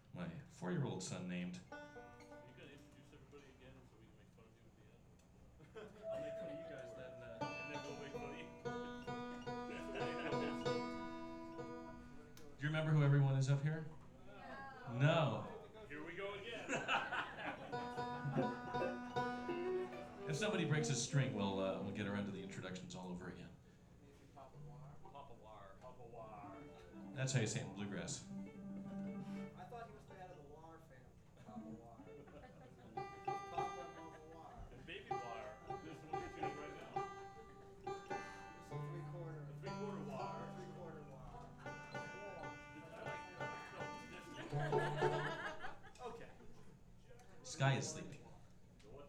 my 4-year-old son named. Are you gonna introduce everybody again so we can make fun of you at the end? I'll make fun of you guys then, and then we'll make fun of you. Do you remember who everyone is up here? No. Here we go again. If somebody breaks a string, we'll get around to the introductions all over again. Papa War. Papa War. That's how you say it in bluegrass. I thought he was the head of the War family. Papa War. Papa War. And Baby War. This is what we're doing right now. It's a three-quarter. A three-quarter War. Three-quarter War. I like no, this. Okay. Sky is sleeping.